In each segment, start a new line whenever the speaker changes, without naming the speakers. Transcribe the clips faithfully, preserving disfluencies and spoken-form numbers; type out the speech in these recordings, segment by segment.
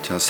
자,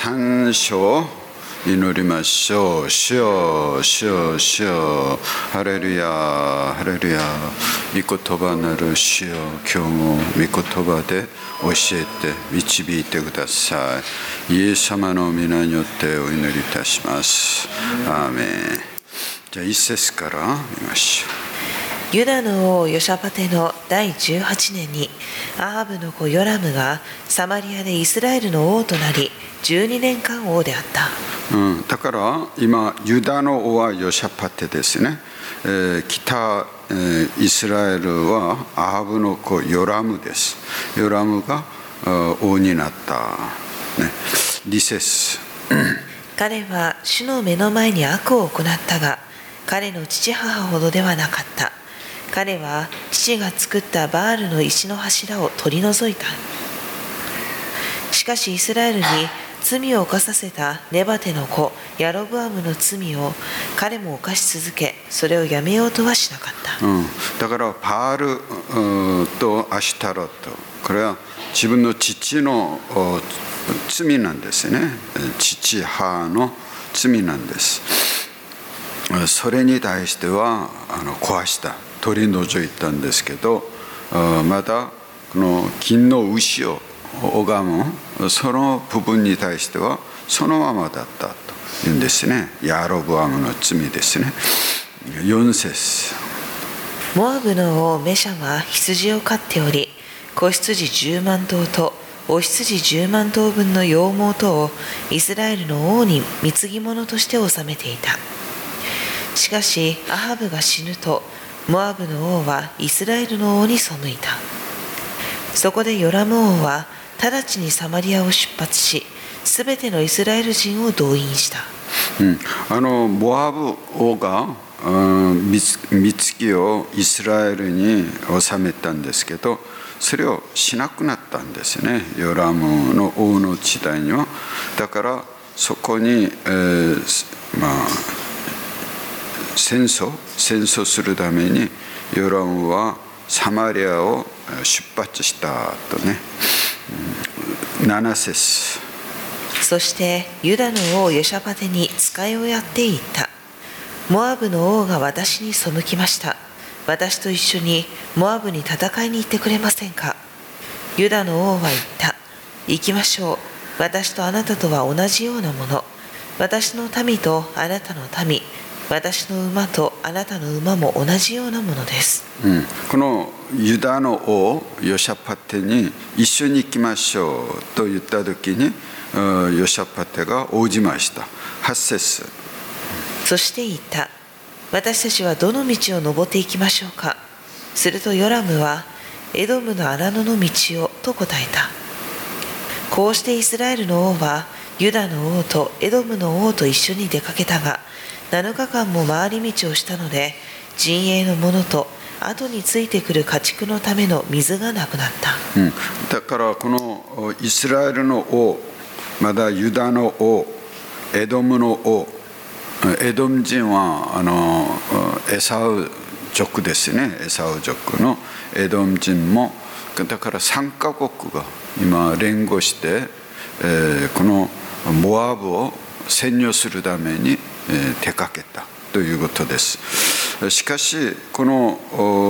산쇼祈りましょう。主よ、主よ、主よ、ハレルヤ、ハレルヤ。御言葉なる主よ、今日も御言葉で教えて導いてください。イエス様の皆によってお祈りいたします。アーメン。じゃあ一節から見ましょう。
ユダの王ヨシャパテのだいじゅうはちねんにアハブの子ヨラムがサマリアでイスラエルの王となりじゅうにねんかん王であった。
うん、だから今ユダの王はヨシャパテですね、えー、北、えー、イスラエルはアハブの子ヨラムです。ヨラムが王になった、ね、に節
彼は主の目の前に悪を行ったが彼の父母ほどではなかった。彼は父が作ったバールの石の柱を取り除いた。しかしイスラエルに罪を犯させたネバテの子ヤロブアムの罪を彼も犯し続け、それをやめようとはしなかった、
うん、だからバールとアシュタロット、これは自分の父の罪なんですね。父母の罪なんです。それに対してはあの壊した取り除いたんですけど、まだこの金の牛を拝むその部分に対してはそのままだったというんですね。ヤロブアムの罪ですね。よん節
モアブの王メシャは羊を飼っており、子羊じゅうまんとうとお羊じゅうまんとうぶんの羊毛とをイスラエルの王に貢ぎ物として納めていた。しかしアハブが死ぬとモアブの王はイスラエルの王に背いた。そこでヨラム王は直ちにサマリアを出発し、すべてのイスラエル人を動員した、
うん、あのモアブ王が貢ぎをイスラエルに納めたんですけど、それをしなくなったんですね、ヨラムの王の時代には。だからそこに、えー、まあ戦争戦争するためにヨラムはサマリアを出発したとね。なな節
そしてユダの王ヨシャパテに使いをやって言った。モアブの王が私に背きました。私と一緒にモアブに戦いに行ってくれませんか。ユダの王は言った。行きましょう。私とあなたとは同じようなもの。私の民とあなたの民、私の馬とあなたの馬も同じようなものです、
うん、このユダの王ヨシャパテに一緒に行きましょうと言った時にヨシャパテが応じました。はち節
そして言った。私たちはどの道を登っていきましょうか。するとヨラムはエドムの荒野の道をと答えた。こうしてイスラエルの王はユダの王とエドムの王と一緒に出かけたが、なのかかんも回り道をしたので、陣営の者と後についてくる家畜のための水がなくなった、
うん、だからこのイスラエルの王、まだユダの王、エドムの王、エドム人はあのエサウ族ですね。エサウ族のエドム人もだからさんカ国が今連合して、えー、このモアブを占領するために手かけたということです。しかしこの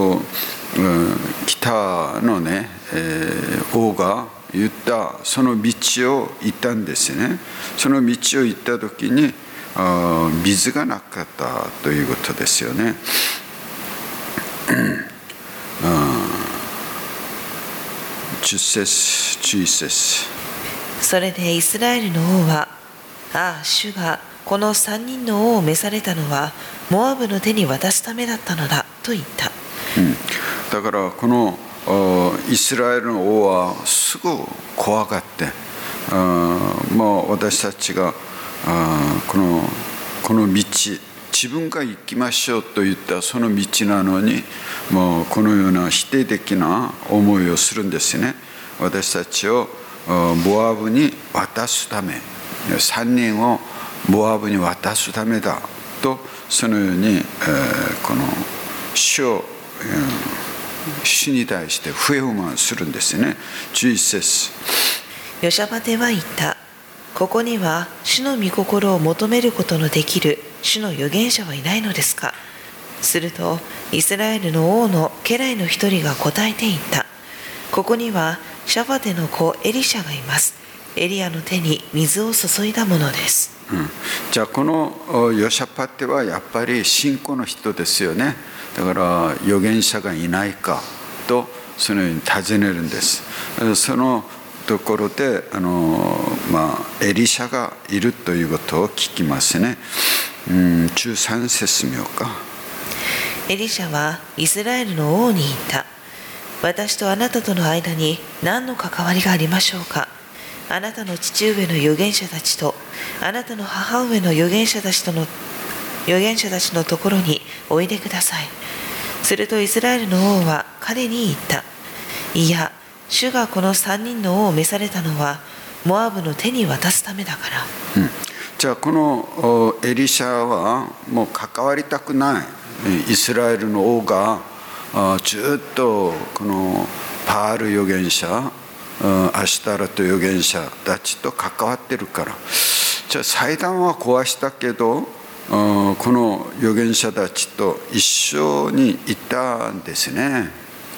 北のね、えー、王が言ったその道を行ったんですね。その道を行った時に水がなかったということですよね。じゅっ節じゅういち節
それでイスラエルの王は、ああ主がこの三人の王を召されたのはモアブの手に渡すためだったのだと言った、
うん、だからこのイスラエルの王はすぐ怖がって、もう私たちがこの、この道自分が行きましょうと言ったその道なのに、もうこのような否定的な思いをするんですね。私たちをモアブに渡すため、さんにんをモアブに渡すためだと、そのように、えー、この主を、えー、主に対して不平不満するんですね。じゅういち節
ヨシャパテは言った。 ここには主の御心を求めることのできる主の預言者はいないのですか。するとイスラエルの王の家来の一人が答えて言った。ここにはシャファテの子エリシャがいます。エリアの手に水を注いだものです。
うん、じゃあこのヨシャパテはやっぱり信仰の人ですよね。だから預言者がいないかとそのように尋ねるんです。そのところであの、まあ、エリシャがいるということを聞きますね。うん、じゅうさん節見ようか。
エリシャはイスラエルの王に言った。私とあなたとの間に何の関わりがありましょうか。あなたの父上の預言者たちとあなたの母上の預言者たちとの預言者たちのところにおいでください。するとイスラエルの王は彼に言った。いや、主がこの三人の王を召されたのはモアブの手に渡すためだから。
うん、じゃあこのエリシャはもう関わりたくない。イスラエルの王がずっとこのパール預言者、アシュタラト預言者たちと関わってるから。じゃあ祭壇は壊したけどこの預言者たちと一緒にいたんですね。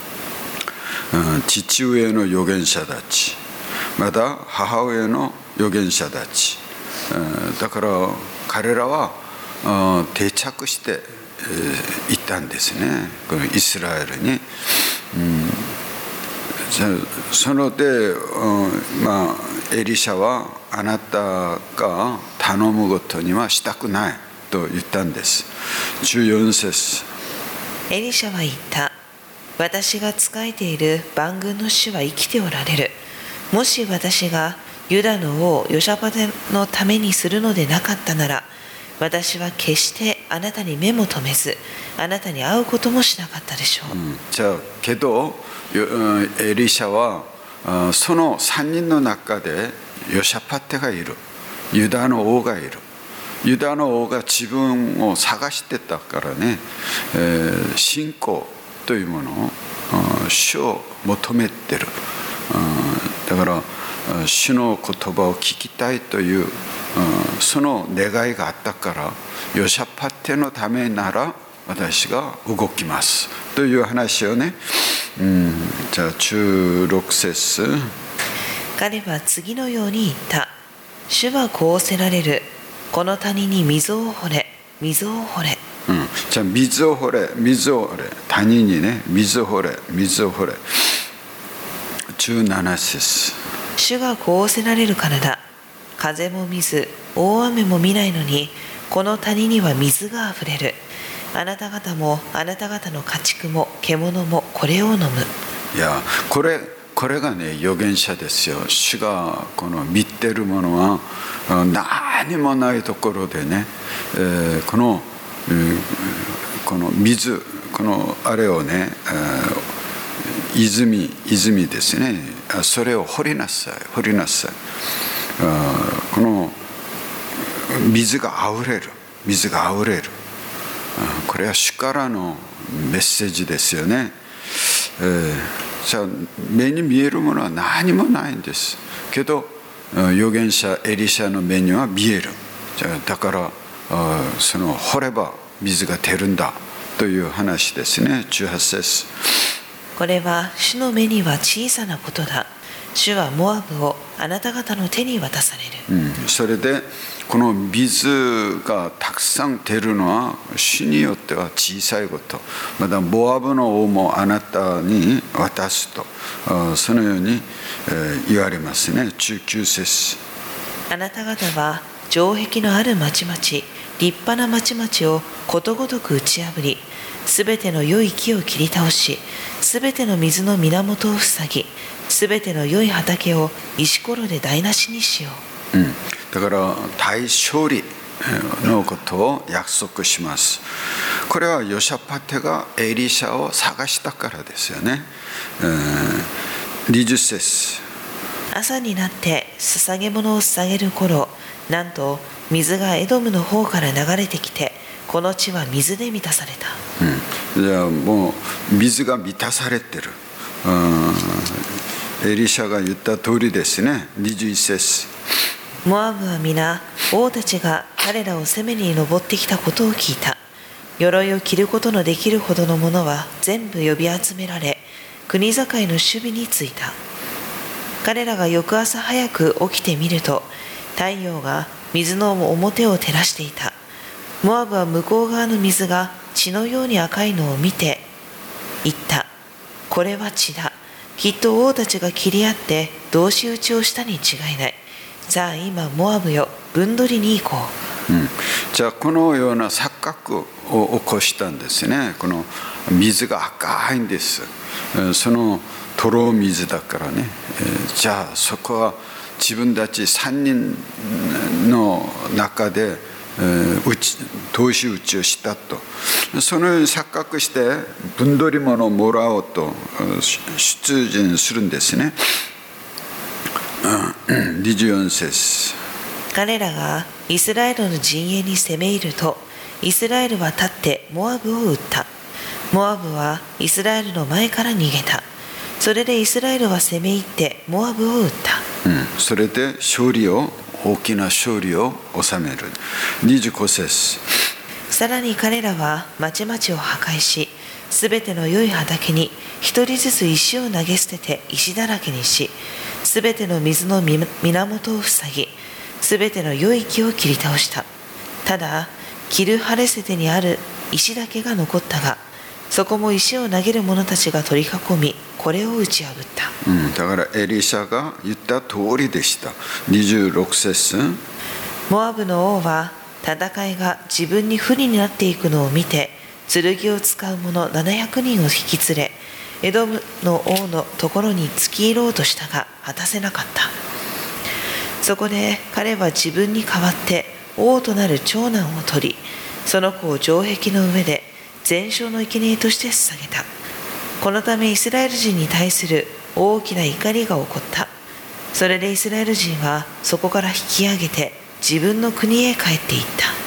父上の預言者たち、また母親の預言者たち、だから彼らは定着していったんですね、このイスラエルに。うんそので、うんまあ、エリシャはあなたが頼むことにはしたくないと言ったんです。じゅうよん節。
エリシャは言った。私が仕えている万軍の主は生きておられる。もし私がユダの王ヨシャパテのためにするのでなかったなら、私は決してあなたに目も留めず、あなたに会うこともしなかったでしょう。
うん、じゃあけどエリシャはそのさんにんの中でヨシャパテがいる、ユダの王がいる。ユダの王が自分を探してたからね、えー、信仰というものを主を求めてる。だから主の言葉を聞きたいというその願いがあったから、ヨシャパテのためなら私が動きますという話をね。うん、じゃあじゅうろく節。
彼は次のように言った。主はこうおせられる。この谷に水を掘れ、水を掘れ。
うん、じゃあ水を掘れ、水を掘れ。谷にね、水を掘れ、水を掘れ。じゅうなな節。
主がこうおせられるからだ。風も水、大雨も見ないのに、この谷には水があふれる。あなた方もあなた方の家畜も獣もこれを飲む。
いや、これこれがね預言者ですよ。主がこの見てるものは何もないところでね、えー、この、えー、この水、このあれをね、えー、泉泉ですね。それを掘りなさい、掘りなさい。あこの水があふれる、水があふれる。これは主からのメッセージですよね。えー、じゃあ目に見えるものは何もないんですけど、預言者エリシャの目には見える。じゃあだからその掘れば水が出るんだという話ですね。じゅうはち節。
これは主の目には小さなことだ。主はモアブをあなた方の手に渡される。
うん、それでこの水がたくさん出るのは主によっては小さいこと。またモアブの王もあなたに渡すと、そのように言われますね。じゅうきゅう節。
あなた方は城壁のある町々、立派な町々をことごとく打ち破り、すべての良い木を切り倒し、すべての水の源を塞ぎ、すべての良い畑を石ころで台無しにしよ
う。うん、だから大勝利のことを約束します。これはヨシャパテがエリシャを探したからですよね。えー、にじゅう節。
朝になって捧げ物を捧げる頃、なんと水がエドムの方から流れてきて、この地は水で満たされた。
うん、じゃあもう水が満たされてる。うん、エリシャが言った通りですね。にじゅういち節。
モアブは皆、王たちが彼らを攻めに登ってきたことを聞いた。鎧を着ることのできるほどのものは全部呼び集められ、国境の守備についた。彼らが翌朝早く起きてみると、太陽が水の表を照らしていた。モアブは向こう側の水が血のように赤いのを見て言った。これは血だ。きっと王たちが切り合って同士討ちをしたに違いない。さあ今モアブよ、分取りに行こ
う、うん、じゃあこのような錯覚を起こしたんですね。この水が赤いんです。そのとろ水だからね、じゃあそこは自分たちさんにんの中で同士討ちをしたと、そのように錯覚して分取り物をもらおうと出陣するんですね。にじゅうよん節。
彼らがイスラエルの陣営に攻め入ると、イスラエルは立ってモアブを撃った。モアブはイスラエルの前から逃げた。それでイスラエルは攻め入ってモアブを撃った。
うん、それで勝利を大きな勝利を収める。にじゅうご節。
さらに彼らは町々を破壊し、すべての良い畑に一人ずつ石を投げ捨てて石だらけにし、すべての水の源を塞ぎ、すべての良い木を切り倒した。ただキルハレセテにある石だけが残ったが、そこも石を投げる者たちが取り囲み、これを打ち破った。
うん、だからエリシャが言った通りでした。にじゅうろく節。
モアブの王は戦いが自分に不利になっていくのを見て、剣を使う者ななひゃくにんを引き連れ、エドムの王のところに突き入ろうとしたが果たせなかった。そこで彼は自分に代わって王となる長男を取り、その子を城壁の上で全焼の生贄として捧げた。このためイスラエル人に対する大きな怒りが起こった。それでイスラエル人はそこから引き上げて自分の国へ帰っていった。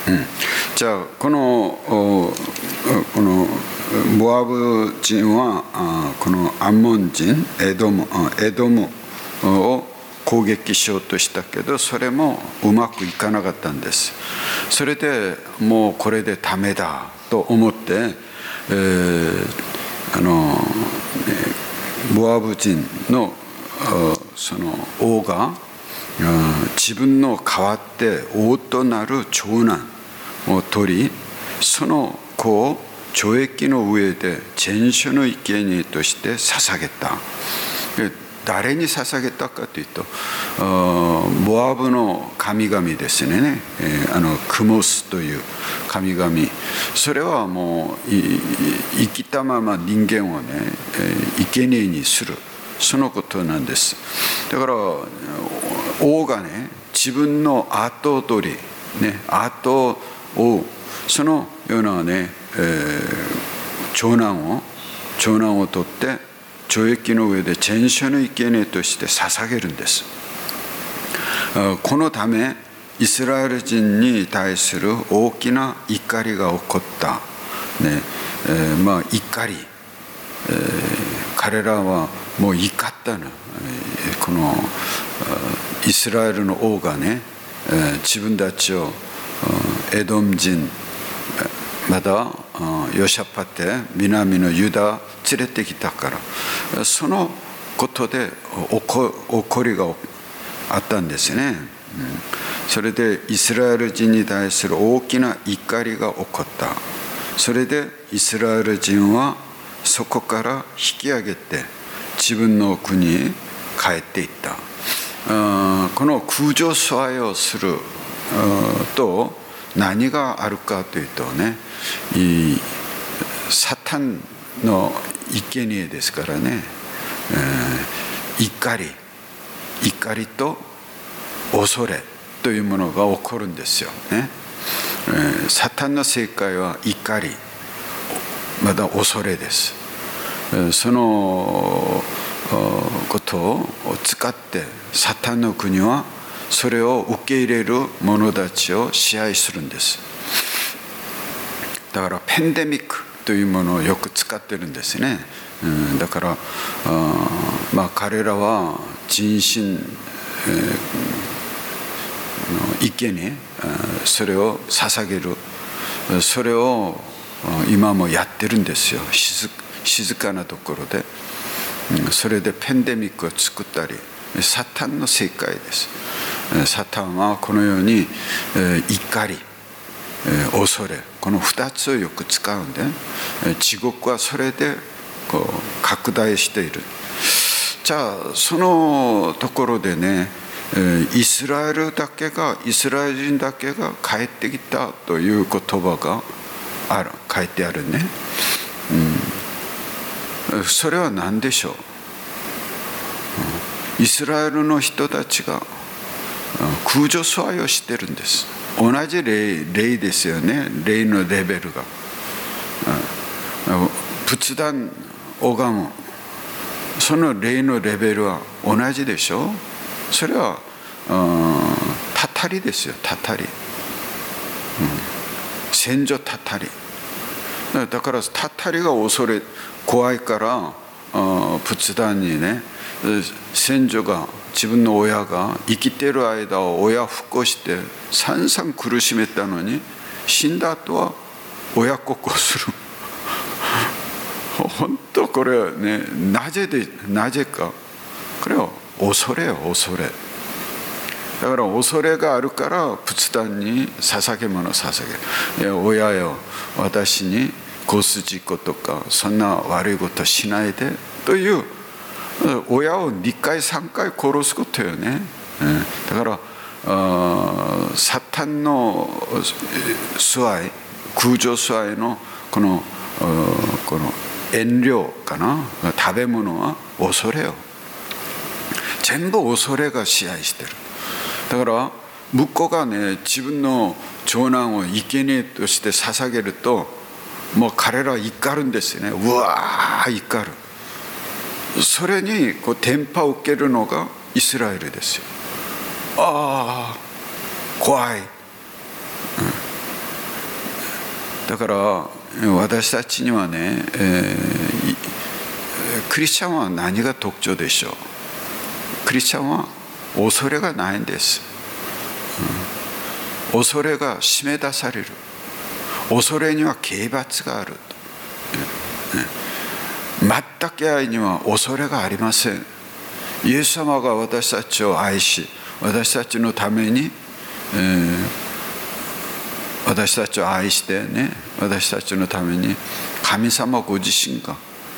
うん、じゃあこのこのモアブ人はこのアンモン人エドムエドムを攻撃しようとしたけど、それもうまくいかなかったんです。それでもうこれでダメだと思って、えー、あのモアブ人のその王が自分の代わって王となる長男を取り、その子を懲役の上で全焼の生贄として捧げた。誰に捧げたかというと、モアブの神々ですね、あのクモスという神々、それはもう生きたまま人間をね生贄にする、そのことなんです。だから王がね自分の後を取り、ね、後を追う、そのようなね、えー、長男を長男を取って懲役の上で全焼の生贄として捧げるんです。このためイスラエル人に対する大きな怒りが起こった、ねえー、まあ怒り、えー、彼らはもう怒ったの、このイスラエルの王がね、自分たちをエドム人まだヨシャパテ南のユダ連れてきたから、そのことで怒りがあったんですね。それでイスラエル人に対する大きな怒りが起こった。それでイスラエル人はそこから引き上げて自分の国へ帰っていった。この空上疎愛をすると何があるかというとね、サタンの生贄ですからね、怒り怒りと恐れというものが起こるんですよね。サタンの正解は怒り、また恐れです。そのことを使ってサタンの国はそれを受け入れる者たちを支配するんです。だからペンデミックというものをよく使ってるんですね。うん、だからあ、まあ、彼らは人心、えー、 生贄それを捧げるそれを今もやってるんですよ。静かなところでそれでペンデミックを作ったりサタンの世界です。サタンはこのように怒り恐れこのふたつをよく使うんで地獄はそれでこう拡大している。じゃあそのところでねイスラエルだけがイスラエル人だけが帰ってきたという言葉がある書いてあるね、うん、それは何でしょう。イスラエルの人たちが空女崇拝をしてるんです。同じ 霊, 霊ですよね。霊のレベルが仏壇拝むその霊のレベルは同じでしょ。それはたたりですよ。たたり、うん、先祖たたりだからたたりが恐れ怖いから仏壇にね先祖が自分の親が生きている間を親不幸して散々苦しめたのに死んだ後は親孝行する本当これはねなぜでなぜかこれは恐れよ恐れだから恐れがあるから仏壇に捧げ物を捧げる。親よ私に交通事故とかそんな悪いことしないでという親をにかいさんかい殺すことよね。だからサタンの崇拝空女崇拝のこのこの遠慮かな食べ物は恐れよ。全部恐れが支配してる。だから息子がね自分の長男を生贄として捧げるともう彼らは怒るんですよね。うわー怒る。それにこう伝播を受けるのがイスラエルですよ。ああ怖い、うん、だから私たちにはね、えー、クリスチャンは何が特徴でしょう。クリスチャンは恐れがないんです、うん、恐れが締め出される。恐れには刑罰がある、うん、全く愛には恐れがありません。イエス様が私たちを愛し私たちのために、えー、私たちを愛してね私たちのために神様ご自身が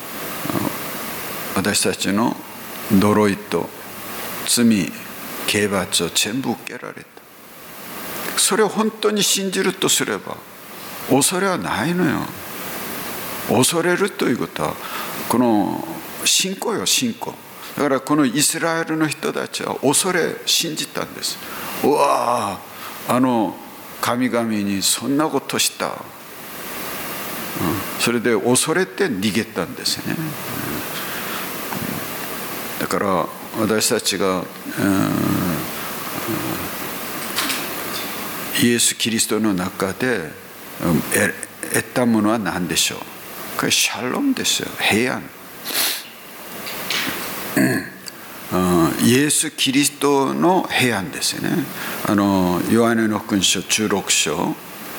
私たちの呪いと罪刑罰を全部受けられた。それを本当に信じるとすれば恐れはないのよ。恐れるということはこの信仰よ信仰。だからこのイスラエルの人たちは恐れ信じたんです。うわああの神々にそんなことした、うん、それで恐れて逃げたんですね、うん、だから私たちが、うん、イエス・キリストの中で得たものは何でしょう。これシャロンですよ。平安、うん、イエス・キリストの平安ですよね。あのヨハネの福音書じゅうろく章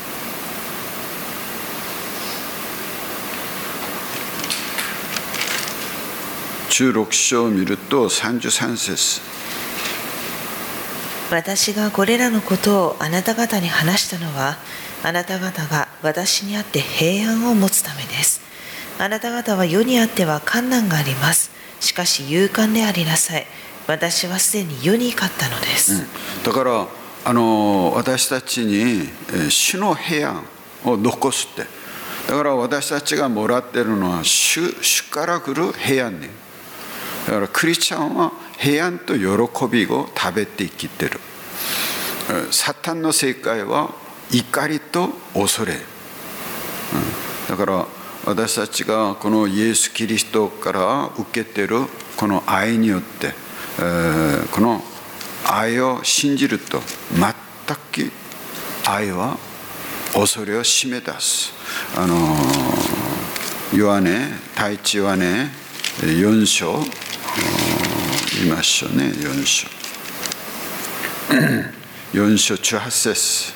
じゅうろく章を見るとさんじゅうさん節。
私がこれらのことをあなた方に話したのはあなた方が私にあって平安を持つためです。あなた方は世にあっては困難があります。しかし勇敢でありなさい。私はすでに世に勝ったのです、うん、
だからあの私たちに主の平安を残すって。だから私たちがもらっているのは 主, 主から来る平安ね。だからクリスチャンは平安と喜びを食べて生きてる。サタンの世界は怒りと恐れ、うん、だから私たちがこのイエス・キリストから受けているこの愛によって、えー、この愛を信じると全く愛は恐れを締め出す。あのヨハネ第一ヨハネよん章見ましょうね。よん章よん章じゅうはち節。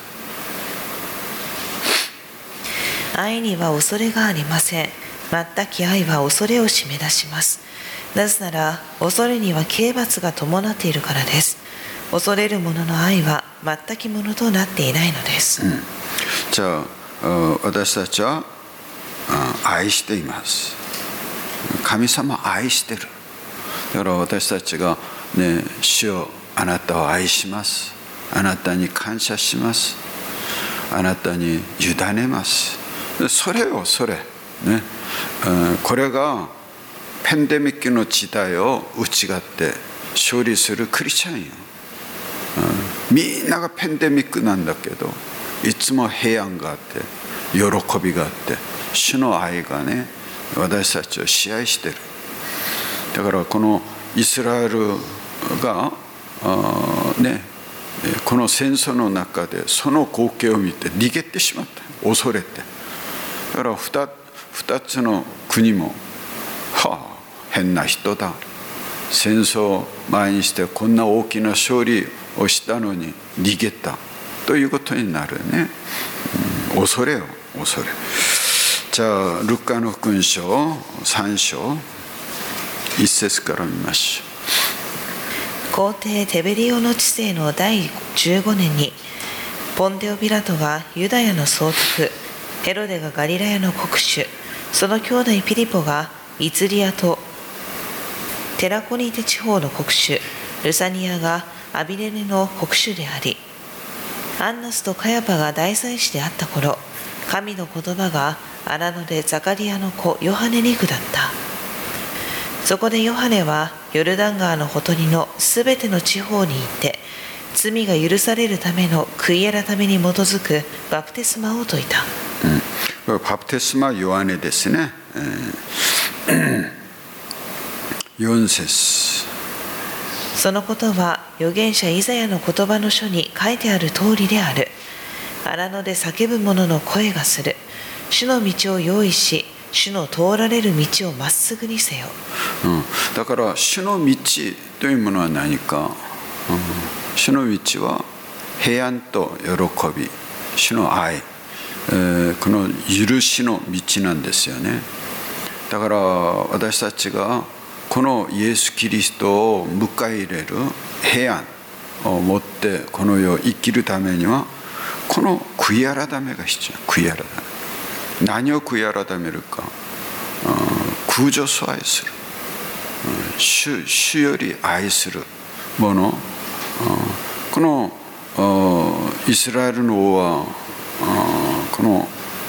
愛には恐れがありません。全き愛は恐れを締め出します。なぜなら恐れには刑罰が伴っているからです。恐れる者の愛は全きものとなっていないのです。
うん、じゃあ私たちは愛しています。神様愛してる。だから私たちがね、主よあなたを愛します。あなたに感謝します。あなたに委ねます。それをそれ、ね、これがパンデミックの時代を打ち勝って勝利するクリスチャンよ。みんながパンデミックなんだけど、いつも平安があって喜びがあって主の愛がね、私たちを支配してる。だからこのイスラエルがね、この戦争の中でその光景を見て逃げてしまった。恐れて。だから 2, 2つの国も、はあ、変な人だ。戦争を前にしてこんな大きな勝利をしたのに逃げたということになるね。うん、恐れよ、恐れ。じゃあルカの福音書さん章いっ節から見ましょう。
皇帝テベリオの治世のだいじゅうごねんに、ポンテオピラトがユダヤの総督、ヘロデがガリラヤの国主、その兄弟ピリポがイツリアとテラコニテ地方の国主、ルサニアがアビレネの国主であり、アンナスとカヤパが大祭司であった頃、神の言葉が荒野でザカリアの子ヨハネに下った。そこでヨハネはヨルダン川のほとりのすべての地方に行って、罪が許されるための悔い改めに基づくバプテスマを説いた。
うん、バプテスマヨハネですね。えー、よん節。
そのことは預言者イザヤの言葉の書に書いてある通りである。荒野で叫ぶ者の声がする。主の道を用意し、主の通られる道をまっすぐにせよ。
うん、だから主の道というものは何か、うん、主の道は平安と喜び、主の愛、えー、この許しの道なんですよね。だから私たちがこのイエス・キリストを迎え入れる平安を持ってこの世を生きるためには、この悔い改めが必要。悔い改め、何を悔い改めるか、空女崇拝する、主, 主より愛するもの。このイスラエルの王はこの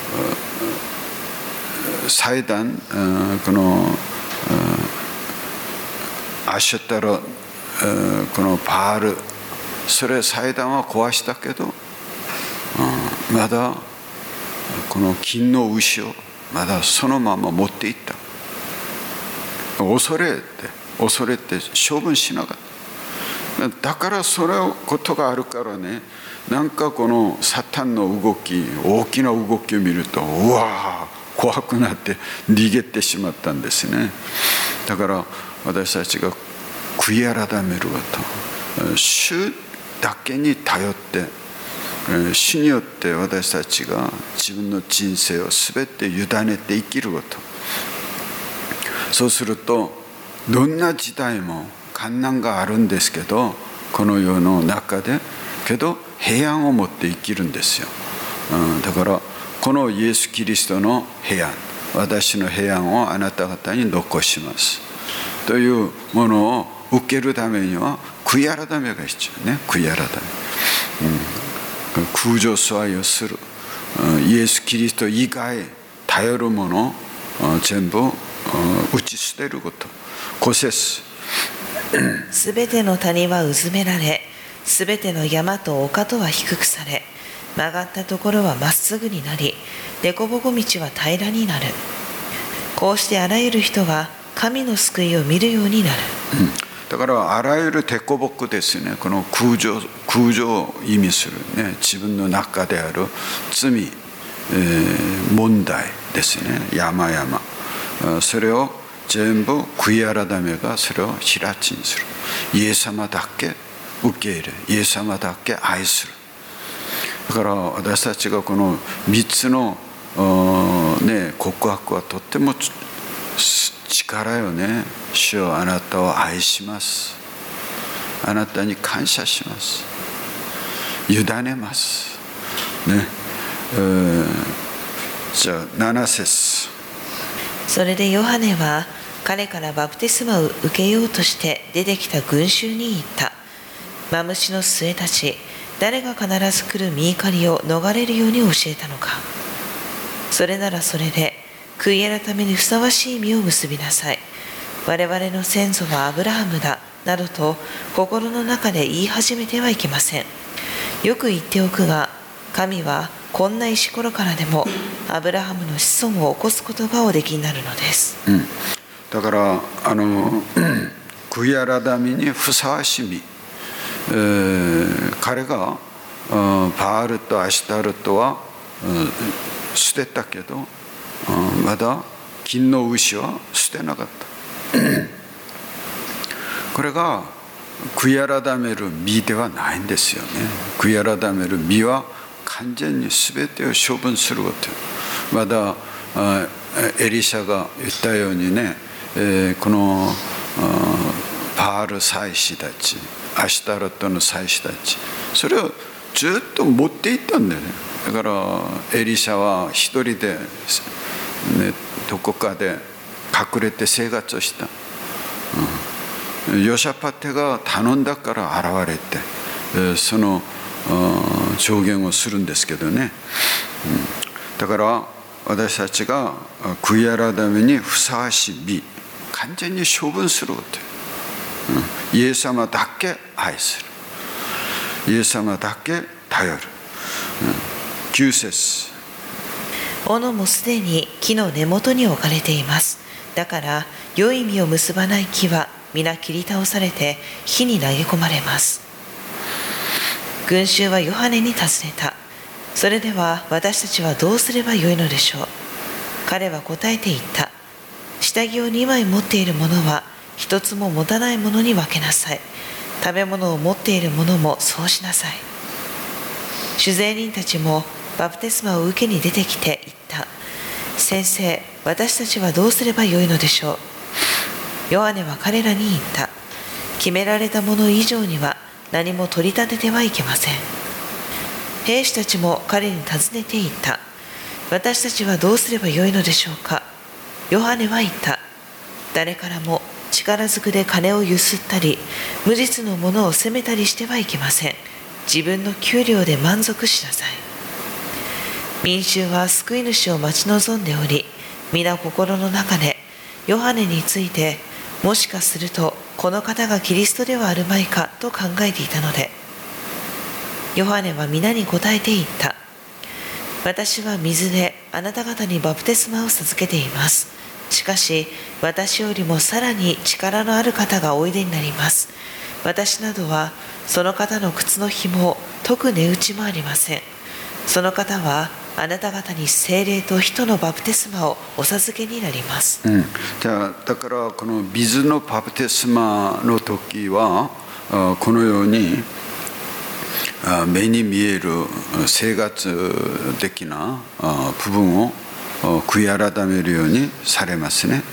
祭壇、このアシュタラ、このバール、それ祭壇は壊したけど、まだこの金の牛をまだそのまま持っていった。恐れて恐れて処分しなかった。だからそれことがあるからね、なんかこのサタンの動き、大きな動きを見ると、うわー怖くなって逃げてしまったんですね。だから私たちが悔い改めること、主だけに頼って、主によって私たちが自分の人生を全て委ねて生きること。そうするとどんな時代も困難があるんですけど、この世の中でけど平安を持って生きるんですよ。うん、だからこのイエス・キリストの平安、私の平安をあなた方に残しますというものを受けるためには悔い改めが必要ね。悔い改め、うん、空女崇拝をする、イエス・キリスト以外頼るものを全部打ち捨てること。ご節。
すべての谷はうずめられ、すべての山と丘とは低くされ、曲がったところはまっすぐになり、凸凹道は平らになる。こうしてあらゆる人が神の救いを見るようになる。
うん、だからあらゆる凸凹ですね。この空情、空情を意味するね、自分の中である罪、えー、問題ですね。山々、それを全部悔い改めがそれを平地にする。イエス様だけ受け入れ、イエス様だけ愛する。だから私たちがこのみっつの、ね、告白はとっても力よね。主よ、あなたを愛します。あなたに感謝します。委ねます。ね。えー、じゃあなな節。
それでヨハネは彼からバプテスマを受けようとして出てきた群衆に言った。マムシの末たち、誰が必ず来る御怒りを逃れるように教えたのか。それならそれで悔い改めにふさわしい実を結びなさい。我々の先祖はアブラハムだなどと心の中で言い始めてはいけません。よく言っておくが、神はこんな石ころからでもアブラハムの子孫を起こすことがおできになるのです、
うん、だからあの悔い改めにふさわしい実、えー、彼がバールとアシュタルトは捨てたけど、まだ金の牛は捨てなかった。これが悔い改める実ではないんですよね。悔い改める実は完全に全てを処分すること。まだエリシャが言ったようにね、このバール祭司たち、アシュタロトの祭司たち、それをずっと持っていったんだよね。だからエリシャは一人で、ね、どこかで隠れて生活をした、うん、ヨシャパテが頼んだから現れて、その証言をするんですけどね、うん、だから私たちが悔い改めにふさわしい実、完全に処分すること、うん、イエス様だけ愛する、イエス様だけ頼る、うん、きゅう節。
斧もすでに木の根元に置かれています。だから良い実を結ばない木は皆切り倒されて火に投げ込まれます。群衆はヨハネに尋ねた。それでは私たちはどうすればよいのでしょう。彼は答えて言った。下着をにまい持っている者は一つも持たない者に分けなさい。食べ物を持っている者もそうしなさい。主税人たちもバプテスマを受けに出てきて言った。先生、私たちはどうすればよいのでしょう。ヨハネは彼らに言った。決められたもの以上には何も取り立ててはいけません。兵士たちも彼に尋ねて言った。私たちはどうすればよいのでしょうか。ヨハネは言った。誰からも力ずくで金をゆすったり、無実の者を責めたりしてはいけません。自分の給料で満足しなさい。民衆は救い主を待ち望んでおり、皆心の中でヨハネについて、もしかするとこの方がキリストではあるまいかと考えていたので、ヨハネは皆に答えて言った。私は水であなた方にバプテスマを授けています。しかし私よりもさらに力のある方がおいでになります。私などはその方の靴の紐を解く値打ちもありません。その方はあなた方に聖霊と火とのバプテスマをお授けになります、
うん、じゃあだからこの水のバプテスマの時はこのように目に見える生活的な部分を悔い改めるようにされますね。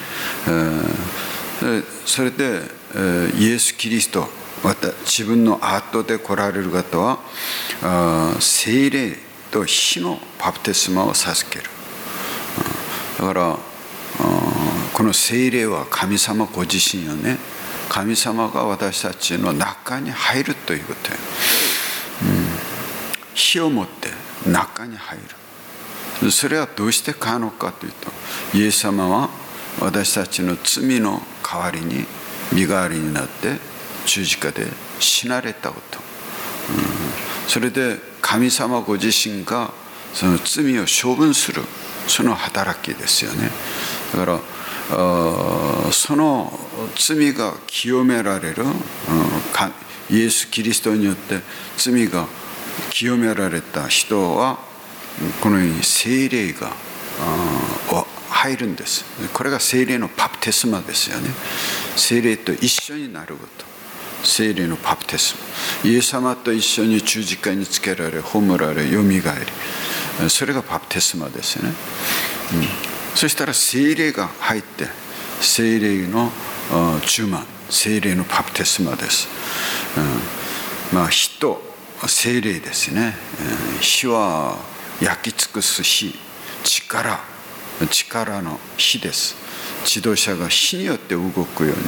それでイエス・キリスト、また自分の後で来られる方は聖霊と火のバプテスマを授ける。だからこの聖霊は神様ご自身よね。神様が私たちの中に入るということよ。うん、火を持って中に入る。それはどうして可能かというと、イエス様は私たちの罪の代わりに身代わりになって十字架で死なれたこと、うん、それで神様ご自身がその罪を処分する、その働きですよね。だからその罪が清められる、うん、イエス・キリストによって罪が清められた人はこのように聖霊が入るんです。これが聖霊のバプテスマですよね。聖霊と一緒になること。 聖霊のバプテスマ、イエス様と一緒に十字架につけられ、葬られ、よみがえり、それがバプテスマですね。うん、そしたら聖霊が入って、聖霊の充満、聖霊のバプテスマです。うん、まあ火と聖霊ですね。火は焼き尽くす火、力、力の火です。自動車が火によって動くよ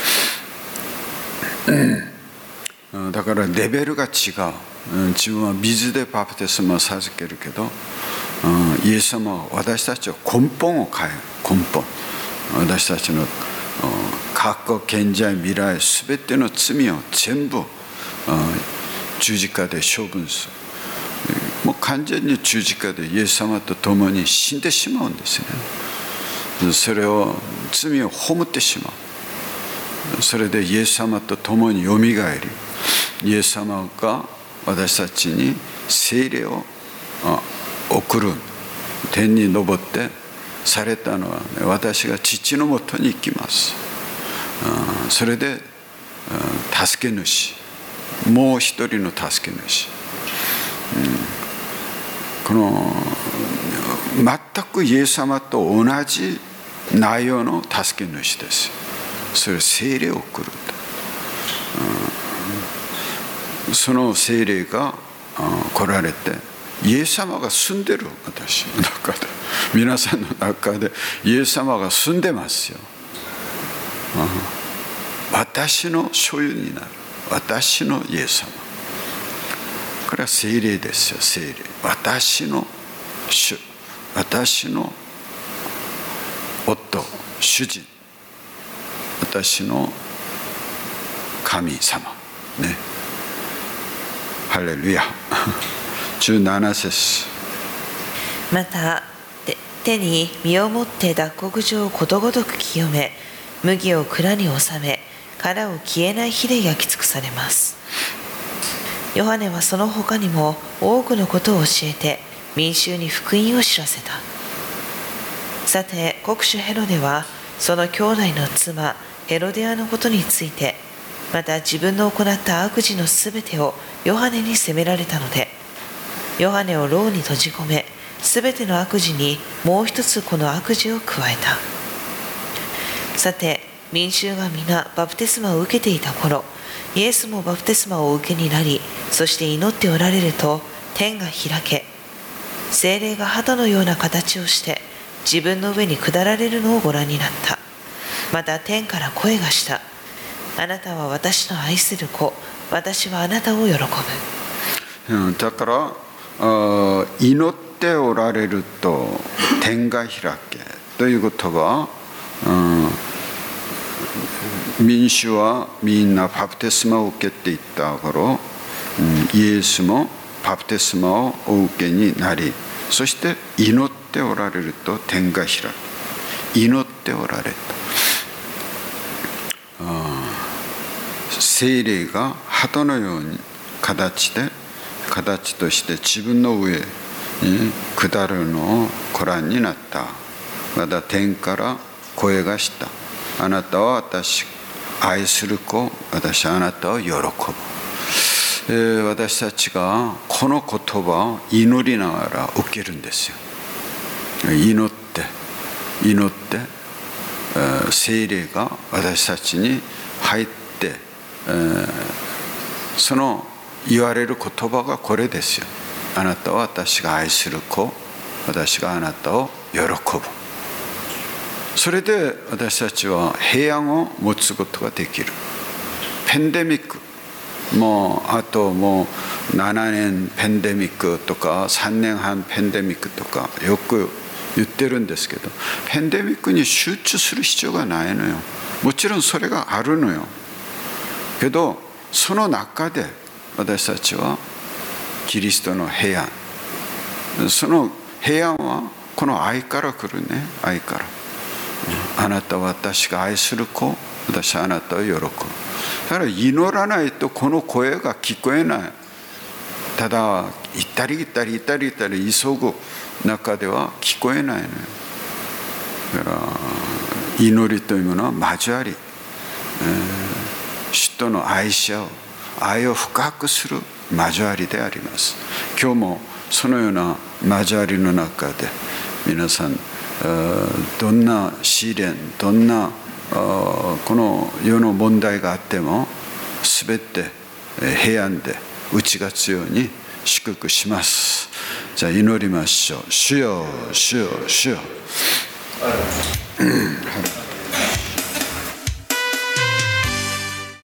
うにね。うん、だからレベルが違う。自分は水でバプテスマを授けるけど、うん、イエス様は私たちは根本を変える。根本、私たちの過去、現在、未来、すべての罪を全部十字架で処分する。もう完全に十字架でイエス様と共に死んでしまうんですね。それを罪を葬ってしまう。それでイエス様と共によみがえり、イエス様が私たちに聖霊を送る。天に昇ってされたのは、ね、私が父のもとに行きます。それで助け主、もう一人の助け主、この全くイエス様と同じ内容の助け主です。それは聖霊を送る、うん、その聖霊が来られて、イエス様が住んでる。私の中で、皆さんの中でイエス様が住んでますよ。うん、私の所有になる。私のイエス様、これは聖霊ですよ。聖霊、私の主、私の夫、主人、私の神様ね。ハレルヤ。じゅうなな節。
また手に身をもって脱穀場をことごとく清め、麦を蔵に収め、殻を消えない火で焼き尽くされます。ヨハネはその他にも多くのことを教えて、民衆に福音を知らせた。さて、国主ヘロデはその兄弟の妻ヘロデアのことについて、また自分の行った悪事のすべてをヨハネに責められたので、ヨハネを牢に閉じ込め、すべての悪事にもう一つこの悪事を加えた。さて、民衆が皆バプテスマを受けていた頃、イエスもバプテスマをお受けになり、そして祈っておられると、天が開け、聖霊が鳩のような形をして自分の上に下られるのをご覧になった。また天から声がした。あなたは私の愛する子、私はあなたを喜ぶ。
うん、だから祈っておられると天が開けということは、うん、民衆はみんなバプテスマを受けていった頃、うん、イエスもバプテスマをお受けになり、そして祈っておられると天が開け、祈っておられると、聖霊が鳩のように形で形として自分の上に下るのをご覧になった。また天から声がした。あなたは私愛する子、私はあなたを喜ぶ。えー、私たちがこの言葉を祈りながら受けるんですよ。祈って祈って、えー、聖霊が私たちに入って、えー、その言われる言葉がこれですよ。あなたは私が愛する子、私があなたを喜ぶ。それで私たちは平安を持つことができる。ペンデミック、もうあともうななねんペンデミックとかさんねんはんペンデミックとかよく言ってるんですけど、ペンデミックに集中する必要がないのよ。もちろんそれがあるのよ。けどその中で私たちはキリストの平安、その平安はこの愛から来るね。愛から、あなたは私が愛する子、私はあなたを喜ぶ。だから祈らないとこの声が聞こえない。ただ行ったり行ったり行ったり行ったり急ぐ中では聞こえないのよ。だから祈りというものは交わり、えー、 主との愛し合う、愛を深くする交わりであります。今日もそのような交わりの中で皆さんどんな試練、どんなこの世の問題があっても全て平安で打ち勝つように祝福します。じゃあ祈りましょう。主よ、主よ、主よ。